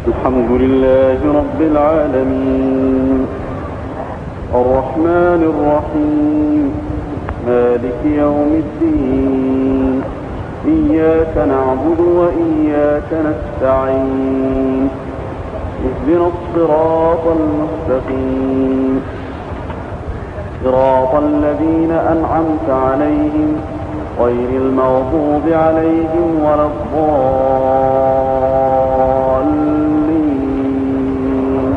الحمد لله رب العالمين الرحمن الرحيم مالك يوم الدين إياك نعبد وإياك نستعين اهدنا الصراط المستقيم صراط الذين أنعمت عليهم غير المغضوب عليهم ولا الضالين.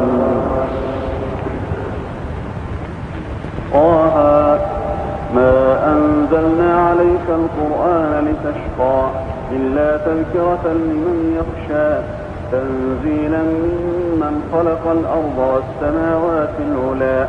طه ما أنزلنا عليك القرآن لتشقى إلا تذكرة لمن يخشى تنزيلا ممن خلق الأرض والسماوات العلى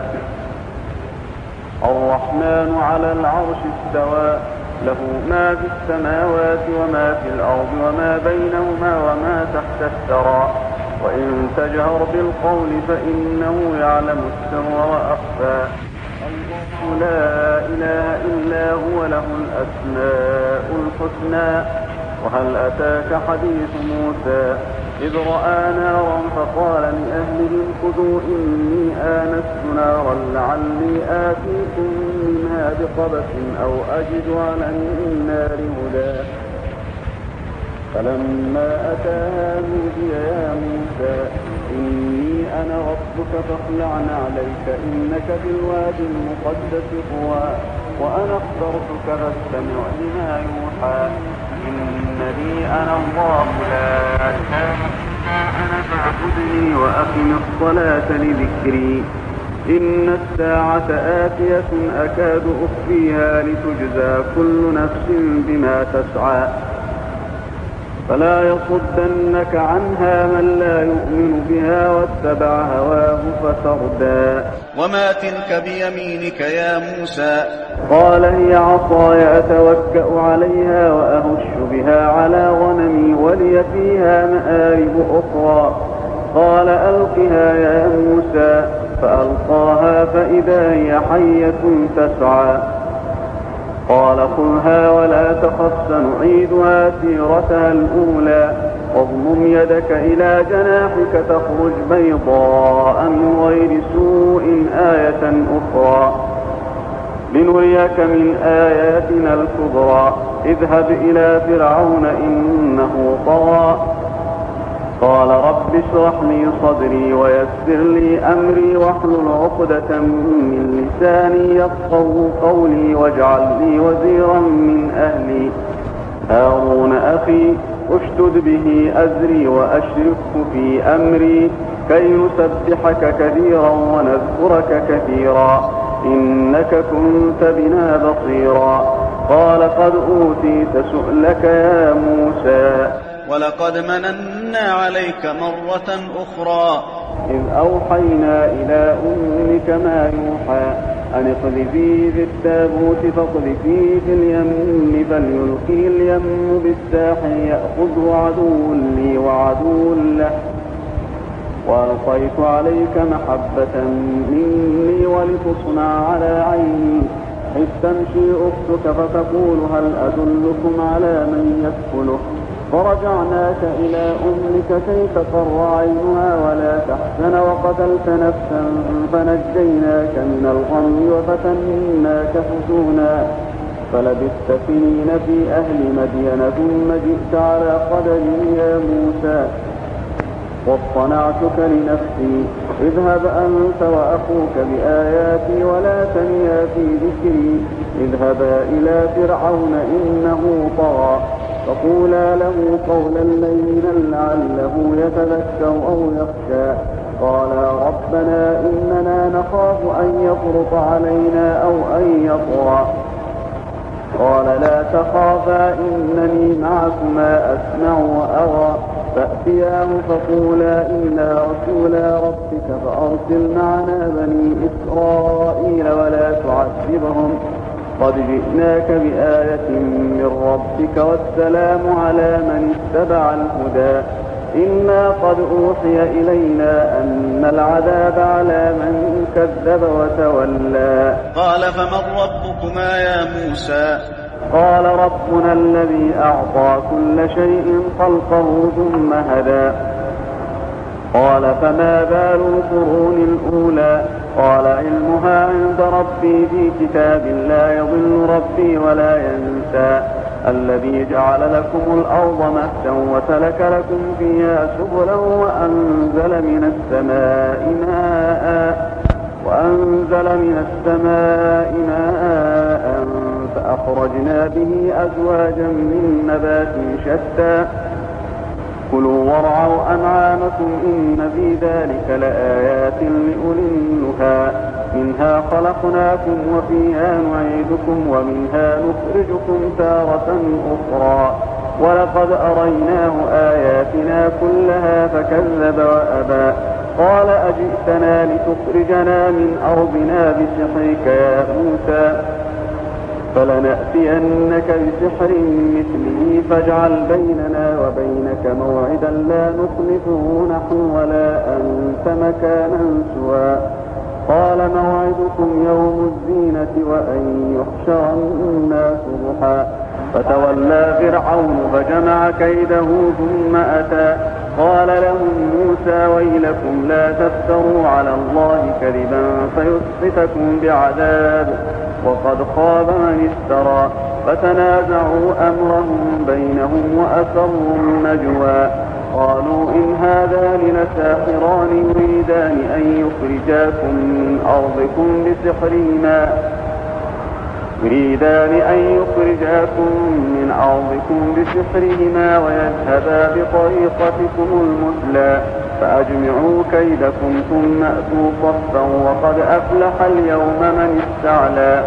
الرحمن على العرش استوى له ما في السماوات وما في الأرض وما بينهما وما تحت الثرى وإن تجهر بالقول فإنه يعلم السر وأخفى الله لا إله إلا هو له الأسماء الحسنى وهل أتاك حديث موسى إذ رأى نارا فقال لأهلهم خذوا إني آنست نارا لعلي آتيكم منها بقبس أو أجد على النار هدى فلما أتاها نودي يا موسى إني أنا ربك فاخلع عليك إنك بالواد المقدس طوى وأنا اخترتك فاستمع لما يوحى إنني أنا الله لا إله إلا أنا فاعبدني وأقم الصلاة لذكري إن الساعة آتية أكاد أخفيها لتجزى كل نفس بما تسعى فلا يصدنك عنها من لا يؤمن بها واتبع هواه فتردى. وما تلك بيمينك يا موسى؟ قال هي عصاي أتوكأ عليها وأهش بها على غنمي ولي فيها مآرب أخرى قال ألقها يا موسى فألقاها فإذا هي حية تسعى قال خذها ولا تخف سنعيدها سيرتها الأولى واضمم يدك إلى جناحك تخرج بيضاء من غير سوء آية أخرى لنريك من آياتنا الكبرى اذهب إلى فرعون إنه طغى قال رب اشرح لي صدري ويسر لي أمري واحلل عقدة من لساني يفقهوا قولي واجعل لي وزيرا من أهلي هارون أخي اشدد به أزري وأشركه في أمري كي نسبحك كثيرا ونذكرك كثيرا إنك كنت بنا بصيرا قال قد أوتيت سؤلك يا موسى ولقد مننا عليك مرة أخرى إذ أوحينا إلى أمك ما يوحى أن اقذفيه في التابوت فاقذفيه في اليم فليلقيه اليم بالساحل يأخذه عدو لي وعدو له وألقيت عليك محبة مني ولتصنع على عيني إذ تمشي أختك فتقول هل أدلكم على من يكفله فرجعناك إلى أمك كي تقر عينها ولا تحزن وقتلت نفسا فنجيناك من الغم وفتناك فتونا فلبثت سنين في أهل مدين ثم جئت على قدر يا موسى واصطنعتك لنفسي اذهب أنت وأخوك بآياتي ولا تنيا في ذكري اذهبا إلى فرعون إنه طغى فقولا له قولا لينا لعله يتذكر أو يخشى قالا ربنا إننا نخاف أن يفرط علينا أو أن يطغى قال لا تخافا إنني معكما أسمع وأرى فأتياه فقولا إنا رسولا ربك فأرسل معنا بني إسرائيل ولا تعذبهم قد جئناك بآية من ربك والسلام على من اتبع الهدى إنا قد أوحي إلينا أن العذاب على من كذب وتولى قال فمن ربكما يا موسى؟ قال ربنا الذي أعطى كل شيء خلقه ثم هدى قال فما بال القرون الأولى قال علمها عند ربي في كتاب لا يضل ربي ولا ينسى الذي جعل لكم الأرض مهدا وسلك لكم فيها سبلا وأنزل من السماء ماء فأخرجنا به أزواجا من نبات شتى كلوا وارعوا أنعامكم إن في ذلك لآيات لأولي النهى منها خلقناكم وفيها نعيدكم ومنها نخرجكم تارة أخرى ولقد أريناه آياتنا كلها فكذب وأبى قال أجئتنا لتخرجنا من أرضنا بسحرك يا موسى فلنأتينك بسحر مثله فاجعل بيننا وبينك موعدا لا نخلفه نحن ولا أنت مكانا سوى قال موعدكم يوم الزينة وأن يحشر الناس ضحى فتولى فرعون فجمع كيده ثم أتى قال لهم موسى ويلكم لا تفتروا على الله كذبا فيسحتكم بعذاب وقد خاب من افترى فتنازعوا أمرهم بينهم وأسروا النجوى قالوا إن هذان لساحران يريدان أن يخرجاكم من أرضكم بسحرهما ويذهبا بطريقتكم المثلى فأجمعوا كيدكم ثم أتوا صفا وقد أفلح اليوم من استعلى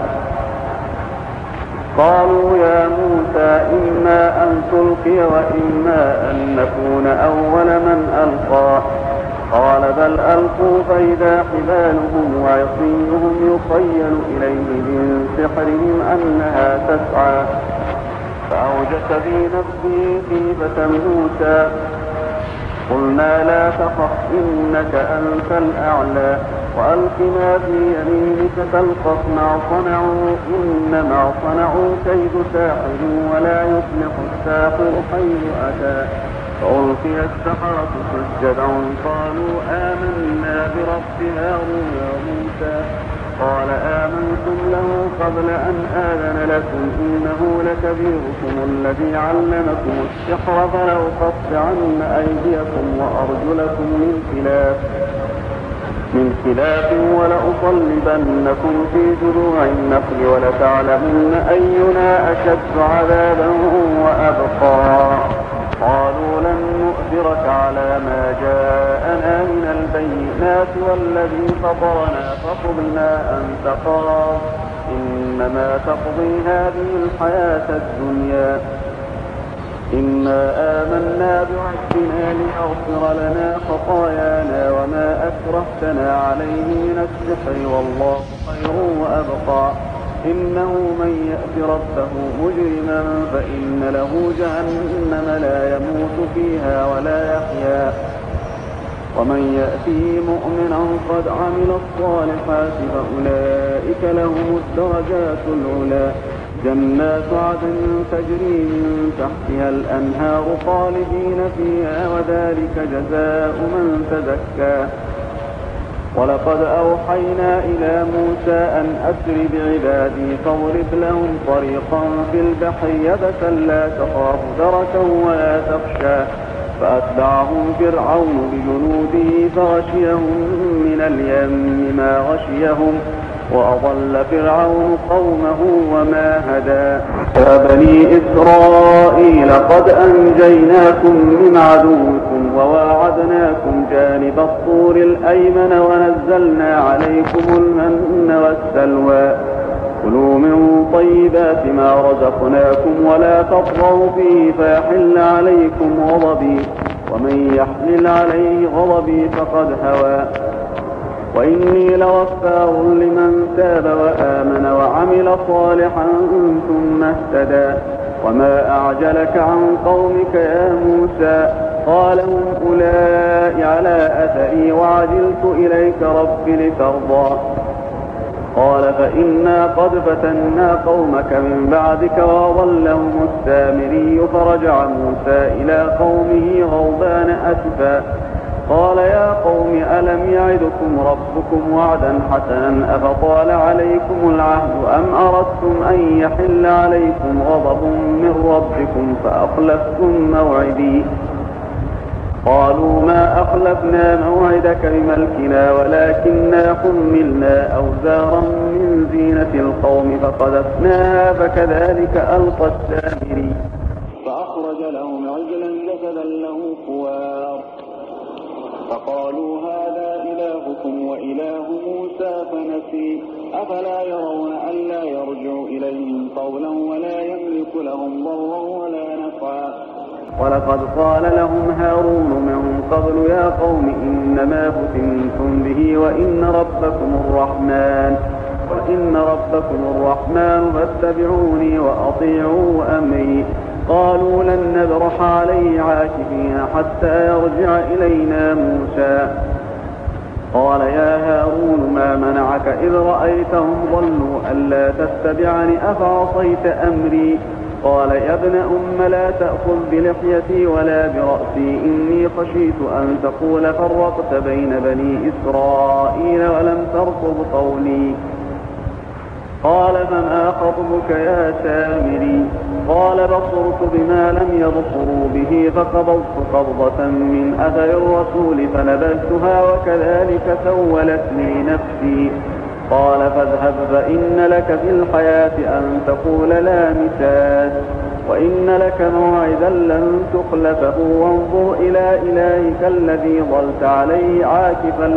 قالوا يا موسى إما أن تلقي وإما أن نكون أول من ألقى قال بل ألقوا فإذا حبالهم وعصيهم يخيل إليه من سحرهم أنها تسعى فأوجس في نفسه خيفة موسى قلنا لا تخف إنك أنت الأعلى وألق ما في يمينك تلقف ما صنعوا إنما صنعوا كيد ساحر ولا يفلح الساحر حيث أتى فألقي السحرة سجدا قالوا آمنا برب هارون وموسى قال آمنتم له قبل أن آذن لكم إنه لكبيركم الذي علمكم السحر فلأقطعن أيديكم وأرجلكم من خلاف ولأصلبنكم في جذوع النخل ولتعلمن أينا أشد عذابا وأبقى قالوا لن نؤثرك على ما جاءنا من البينات والذي فطرنا فاقض ما أنت قاض إنما تقضي هذه الحياة الدنيا إنا آمنا بربنا ليغفر لنا خطايانا وما أكرهتنا عليه من السحر والله خير وأبقى إنه من يأت ربه مجرما فإن له جهنم لا يموت فيها ولا يحيا ومن يأته مؤمنا قد عمل الصالحات فأولئك لهم الدرجات العلى جنات عدن تجري من تحتها الأنهار خالدين فيها وذلك جزاء من تزكى ولقد أوحينا إلى موسى أن أسر بعبادي فاضرب لهم طريقا في البحر يبسا لا تخاف دركا ولا تخشى فأتبعهم فرعون بجنوده فغشيهم من اليم ما غشيهم وأضل فرعون قومه وما هدى يا بني إسرائيل قد أنجيناكم من عدوكم وواعدناكم جانب الطور الأيمن ونزلنا عليكم المن والسلوى كلوا من طيبات ما رزقناكم ولا تطغوا فيه فيحل عليكم غضبي ومن يحلل عليه غضبي فقد هوى وإني لغفار لمن تاب وآمن وعمل صالحا ثم اهتدى وما أعجلك عن قومك يا موسى قال هم أولئك على أثري وعجلت إليك رب لترضى قال فإنا قد فتنا قومك من بعدك وأضلهم السامري فرجع موسى إلى قومه غضبان أسفا قال يا قوم ألم يعدكم ربكم وعدا حسنا أفطال عليكم العهد أم أردتم أن يحل عليكم غضب من ربكم فأخلفتم موعدي قالوا ما أخلفنا موعدك بملكنا ولكننا حملنا أوزارا من زينة القوم فقذفناها فكذلك ألقى السامري فأخرج لهم عجلا جسدا له خوار فقالوا هذا إلهكم وإله موسى فنسي أفلا يرون ألا يرجع إليهم قولا ولا يملك لهم ضرا ولا نفعا ولقد قال لهم هارون من قبل يا قوم إنما فتنتم به وإن ربكم الرحمن فاتبعوني وأطيعوا أمري قالوا لن نبرح عليه عاكفين حتى يرجع إلينا موسى قال يا هارون ما منعك إذ رأيتهم ضلوا ألا تتبعني أفعصيت أمري قال يا ابن أم لا تأخذ بلحيتي ولا برأسي إني خشيت أن تقول فرقت بين بني إسرائيل ولم ترقب قولي قال فما خطبك يا سامري قال بصرت بما لم يبصروا به فقبضت قبضة من أثر الرسول فنبذتها وكذلك سولت لي نفسي قال فاذهب فإن لك في الحياة أن تقول لا مساس وإن لك موعدا لن تخلفه وانظر إلى إلهك الذي ظلت عليه عاكفا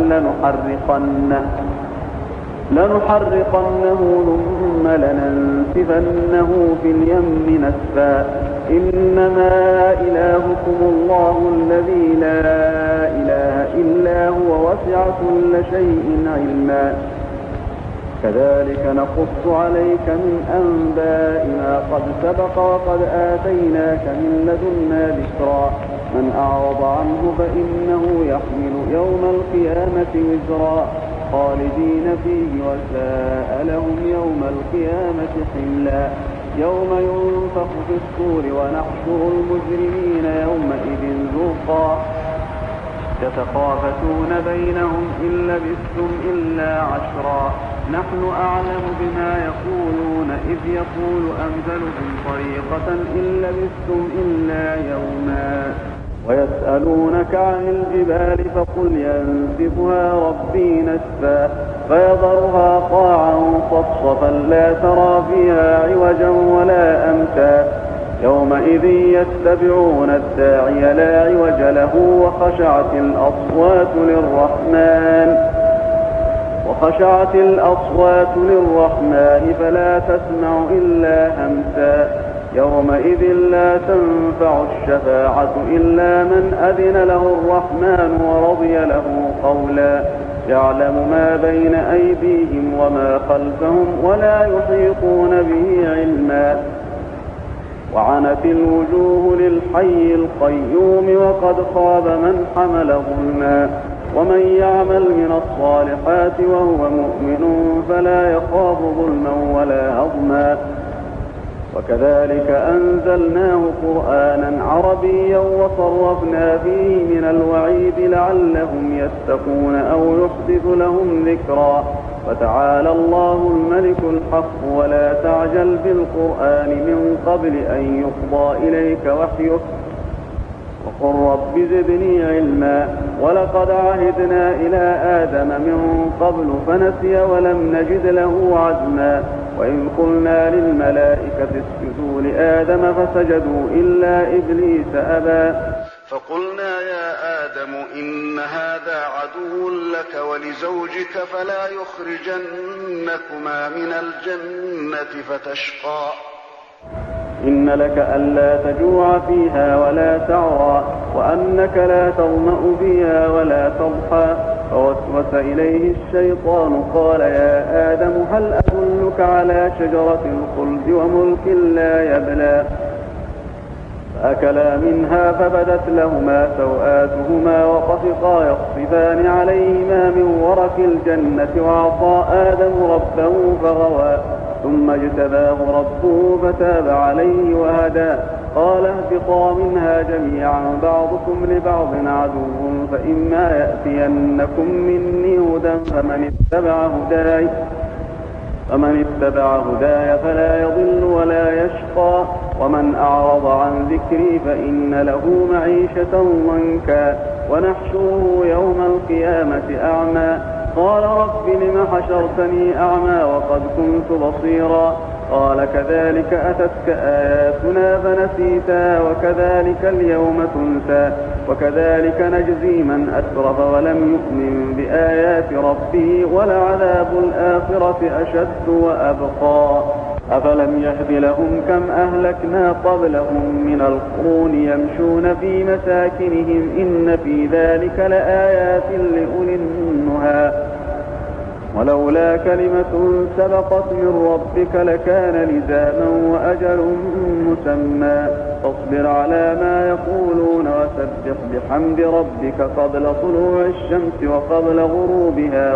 لنحرقنه ثم لننسفنه في اليم نسفا إنما إلهكم الله الذي لا إله إلا هو وسع كل شيء علما كذلك نقص عليك من أنباء ما قد سبق وقد آتيناك من لدنا ذكرا من أعرض عنه فإنه يحمل يوم القيامة وزرا خالدين فيه وساء لهم يوم القيامة حملا يوم ينفخ في الصور ونحشر المجرمين يومئذ زرقا يتخافتون بينهم إن لبثتم إلا عشرا نحن أعلم بما يقولون إذ يقول أمثلهم طريقة إن لبثتم إلا يوما ويسألونك عن الجبال فقل ينسفها ربي نسفا فيذرها قاعا صفصفا لا ترى فيها عوجا ولا أمتا يومئذ يتبعون الداعي لا عوج له وخشعت الأصوات للرحمن فلا تسمع إلا همسا يومئذ لا تنفع الشفاعة إلا من أذن له الرحمن ورضي له قولا يعلم ما بين أيديهم وما خلفهم ولا يحيطون به علما وعنت الوجوه للحي القيوم وقد خاب من حمل ظلما ومن يعمل من الصالحات وهو مؤمن فلا يخاف ظلما ولا هضما وكذلك أنزلناه قرآنا عربيا وصرفنا فيه من الوعيد لعلهم يتقون أو يحدث لهم ذكرا فتعالى الله الملك الحق ولا تعجل بالقرآن من قبل أن يقضى إليك وحيه وقل رب زدني علما ولقد عهدنا إلى آدم من قبل فنسي ولم نجد له عزما وإذ قلنا للملائكة اسجدوا لآدم فسجدوا إلا إبليس أبى فقلنا يا آدم إن هذا عدو لك ولزوجك فلا يخرجنكما من الجنة فتشقى إن لك ألا تجوع فيها ولا تعرى وأنك لا تظمأ فيها ولا تضحى فوسوس إليه الشيطان قال يا آدم هل أدلك على شجرة الخلد وملك لا يبلى فأكلا منها فبدت لهما سوآتهما وطفقا يخصفان عليهما من ورق الجنة وعصى آدم ربه فغوى ثم اجتباه ربه فتاب عليه وهدى قال اهبطا منها جميعا بعضكم لبعض عدو فإما يأتينكم مني هدى فمن اتبع هداي فلا يضل ولا يشقى ومن أعرض عن ذكري فإن له معيشة ضنكا ونحشره يوم القيامة أعمى قال رب لم حشرتني أعمى وقد كنت بصيرا قال كذلك أتتك آياتنا فنسيتها وكذلك اليوم تنسى وكذلك نجزي من أسرف ولم يؤمن بآيات ربه ولعذاب الآخرة أشد وأبقى أفلم يهد لهم كم أهلكنا قبلهم من القرون يمشون في مساكنهم إن في ذلك لآيات لأولي النهى ولولا كلمة سبقت من ربك لكان لزاما وأجل مسمى فاصبر على ما يقولون وسبح بحمد ربك قبل طلوع الشمس وقبل غروبها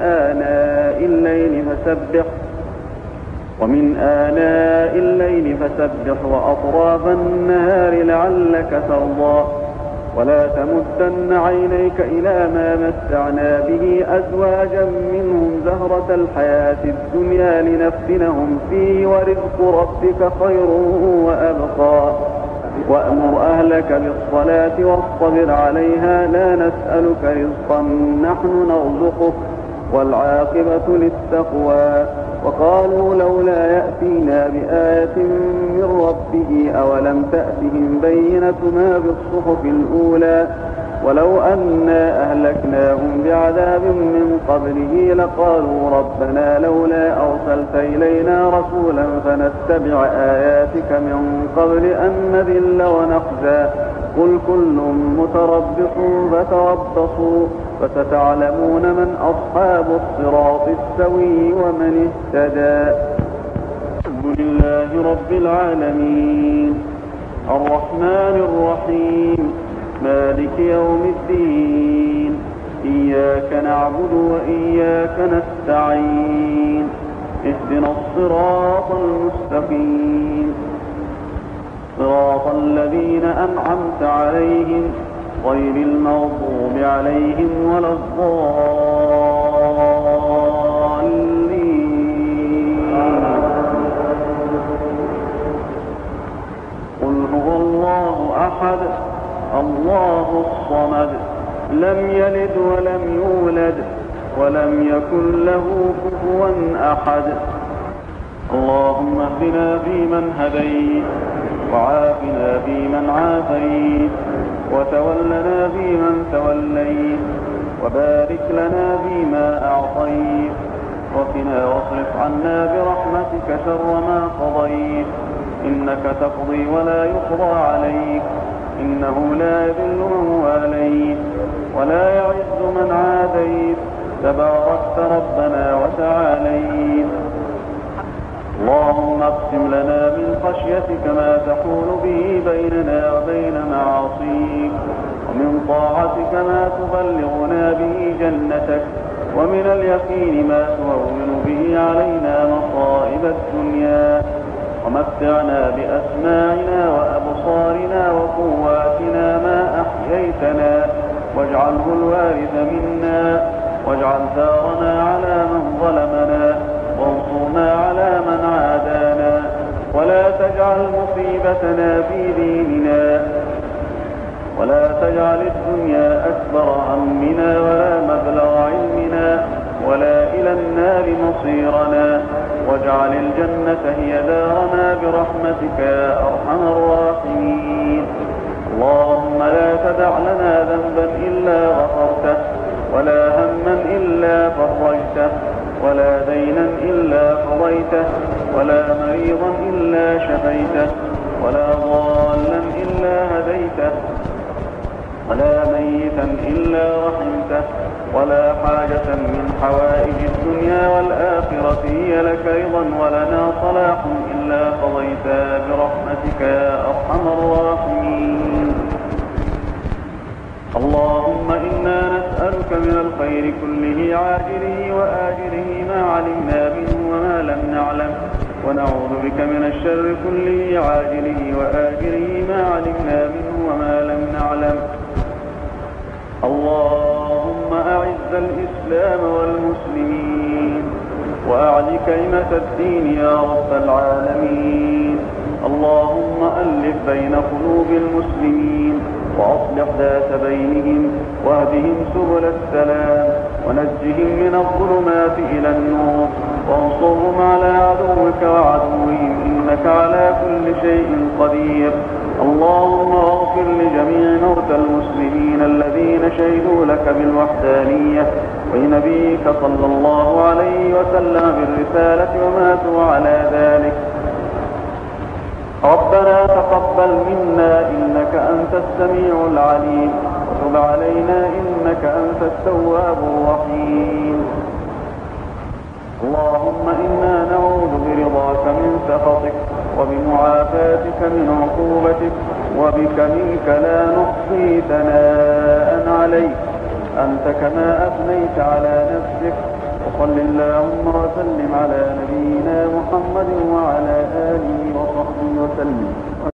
ومن آناء الليل فسبح وأطراف النهار لعلك ترضى ولا تمدن عينيك إلى ما متعنا به أزواجا منهم زهرة الحياة الدنيا لنفتنهم فيه ورزق ربك خير وأبقى وأمر أهلك بالصلاة واصطبر عليها لا نسألك رزقا نحن نرزقك والعاقبة للتقوى وقالوا لولا يأتينا بآية من ربه أولم تأتهم بينة ما بالصحف الأولى ولو أنا أهلكناهم بعذاب من قبله لقالوا ربنا لولا أرسلت إلينا رسولا فنتبع آياتك من قبل أن نذل ونخزى قل كل متربص فتربصوا فستعلمون من أصحاب الصراط السوي ومن اهتدى. الحمد لله رب العالمين الرحمن الرحيم مالك يوم الدين إياك نعبد وإياك نستعين اهدنا الصراط المستقيم صراط الذين أنعمت عليهم غير المغضوب عليهم ولا الضالين. قل هو الله أحد الله الصمد لم يلد ولم يولد ولم يكن له كفوا أحد. اللهم اهدنا فيمن هديت وعافنا فيمن عافيت وتولنا فيمن توليت وبارك لنا فيما أعطيت وقنا واصرف عنا برحمتك شر ما قضيت إنك تقضي ولا يقضى عليك إنه لا يذل من واليت ولا يعز من عاديت تباركت ربنا وتعاليت. اللهم اقسم لنا من خشيتك ما تحول به بيننا وبين معاصيك ومن طاعتك ما تبلغنا به جنتك ومن اليقين ما تهون به علينا مصائب الدنيا ومتعنا بأسماعنا وأبصارنا وقواتنا ما أحييتنا واجعله الوارث منا واجعل ثارنا على من ظلمنا وانصرنا على من عادانا ولا تجعل مصيبتنا في ديننا ولا تجعل الدنيا أكبر همنا ولا مبلغ علمنا ولا إلى النار مصيرنا واجعل الجنة هي دارنا برحمتك يا أرحم الراحمين. اللهم لا تدع لنا ذنبا إلا غفرته ولا هما إلا فرجته ولا دينا إلا قضيته ولا مريضا إلا شفيته ولا ضالا إلا هديته ولا ميتا إلا رحمته ولا حاجة من حوائج الدنيا والآخرة هي لك رضا ولنا صلاح إلا قضيتها برحمتك يا أرحم الراحمين. اللهم إنا نسألك من الخير كله عاجله وآجله ما علمنا منه وما لم نعلم ونعوذ بك من الشر كله عاجله وآجله ما علمنا منه وما لم نعلم. اللهم أعز الإسلام والمسلمين وأعل كلمة الدين يا رب العالمين. اللهم ألف بين قلوب المسلمين وأصلح ذات بينهم واهدهم سبل السلام ونجهم من الظلمات إلى النور وانصرهم على عدوك وعدوهم إنك على كل شيء قدير. اللهم اغفر لجميع موتى المسلمين الذين شهدوا لك بالوحدانية ولنبيك صلى الله عليه وسلم بالرسالة وماتوا على ذلك. ربنا تقبل منا إنك أنت السميع العليم وتب علينا إنك أنت التواب الرحيم. اللهم إنا نعوذ برضاك من سخطك وبمعافاتك من عقوبتك وبك منك لا نحصي ثناء عليك أنت كما أثنيت على نفسك. وصل اللهم وسلم على نبينا محمد وعلى آله وصحبه وسلم.